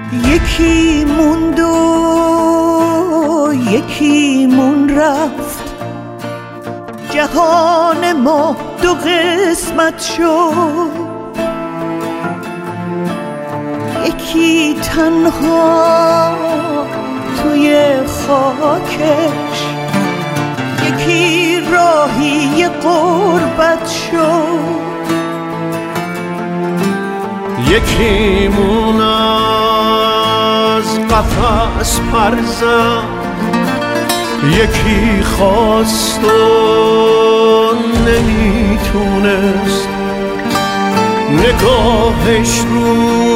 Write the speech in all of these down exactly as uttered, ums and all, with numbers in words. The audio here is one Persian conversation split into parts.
یکی موند و یکی مون رفت، جهان ما دو قسمت شد. یکی تنها توی خاکش، یکی راهی غربت شد. یکی مون از قفس پر زد، یکی خواست و نمیتونست، نگاهش رو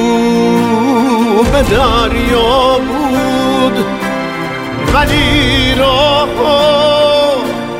به دریا بود ولی راهو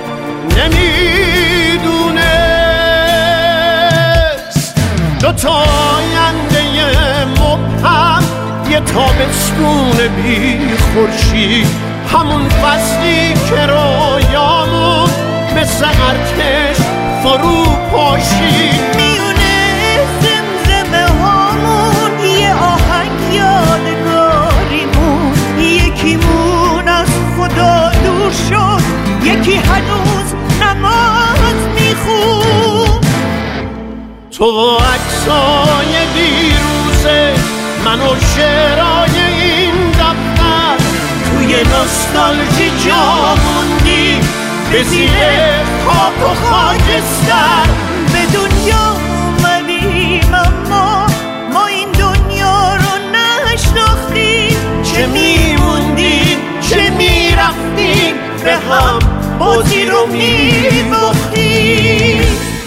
نمیدونست. دوتا آینده مبهم، یه تابستون بی خورشید، همون فصلی که رویامون مثل ارتش فرو پاشید. میونه زمزمه هامون یه آهنگ یادگاریمون، یکی مون از خدا دور شد، یکی هنوز نماز میخون. تو عکسای دیروزه، من و شعرهای این دفتر، توی نوستالژی جا موندی به زیر خاک و خاکستر. به دنیا اومدیم اما ما این دنیا رو نشناختیم، چه میموندیم چه میرفتیم، به هم بازی رو میباختیم.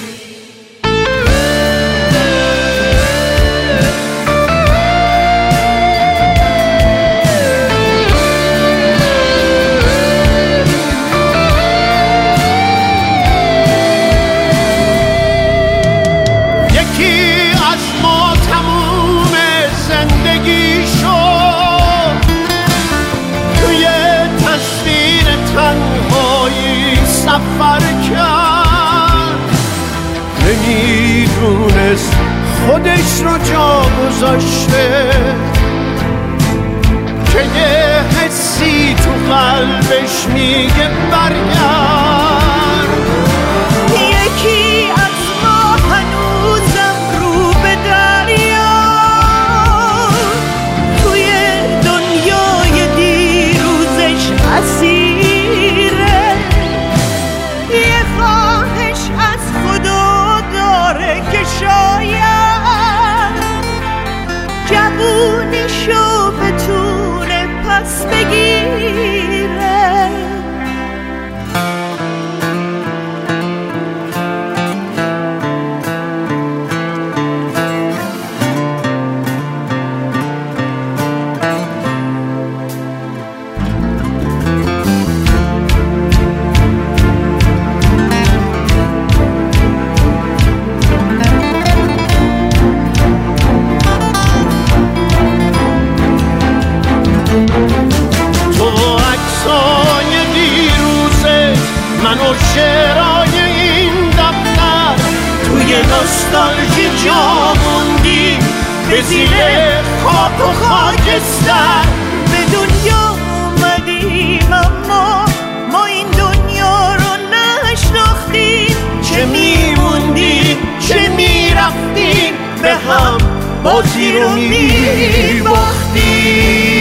سفر کرد، نمیدونست خودش رو جا گذاشته، که یه حسی تو قلبش میگه برگرد. یکی از ما هنوزم رو به دریا، توی دنیای دیروزش اسیره. یه خواهش از خدا داره که شاید جوونیشو بتونه پس بگیره. من و شعرهای این دفتر، توی نوستالژی جا موندی به زیر خاک و خاکستر. به دنیا اومدیم اما ما این دنیا رو نشناختیم، چه میموندیم چه میرفتیم، به هم بازی رو میباختیم.